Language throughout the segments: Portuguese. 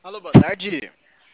Alô, boa tarde.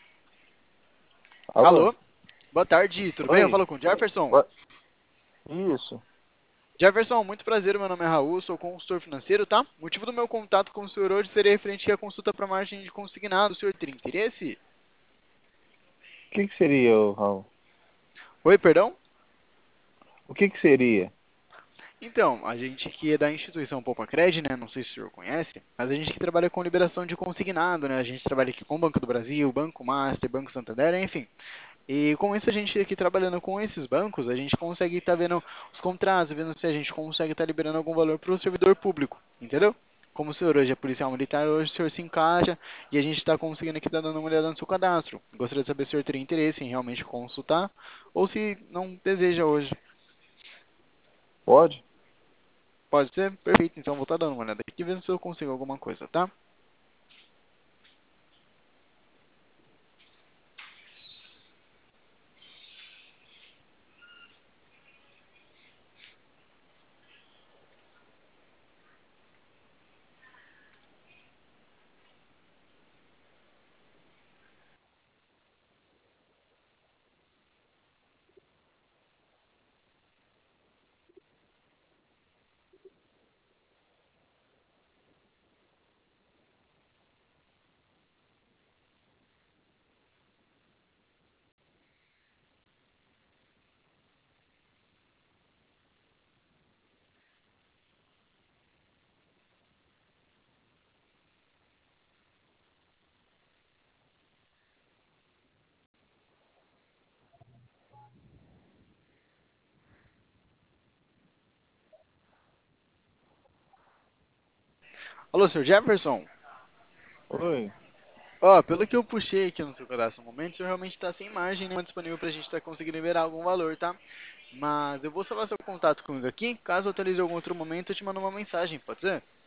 Alô? Alô, boa tarde, tudo bem? Eu Oi? falo com o Jefferson. Boa- Isso. Jefferson, muito prazer, meu nome é Raul, sou consultor financeiro, tá? O motivo do meu contato com o senhor hoje seria referente à consulta para margem de consignado. O senhor teria interesse? O que seria, Raul? Oi, perdão? O que seria? Então, a gente aqui é da instituição Poupacred, né? Não sei se o senhor conhece, mas a gente que trabalha com liberação de consignado, né? A gente trabalha aqui com o Banco do Brasil, Banco Master, Banco Santander, enfim. E com isso a gente aqui trabalhando com esses bancos, a gente consegue estar vendo os contratos, vendo se a gente consegue estar liberando algum valor para o servidor público, entendeu? Como o senhor hoje é policial militar, hoje o senhor se encaixa e a gente está conseguindo aqui estar dando uma olhada no seu cadastro. Gostaria de saber se o senhor teria interesse em realmente consultar ou se não deseja hoje. Pode? Pode ser? Perfeito, então vou estar dando uma olhada aqui, vendo se eu consigo alguma coisa, tá? Alô, senhor Jefferson? Oi. Ó, pelo que eu puxei aqui no seu cadastro no momento, o senhor realmente está sem margem nenhuma disponível para a gente estar conseguindo liberar algum valor, tá? Mas eu vou salvar seu contato comigo aqui. Caso eu atualize em algum outro momento, eu te mando uma mensagem, pode ser?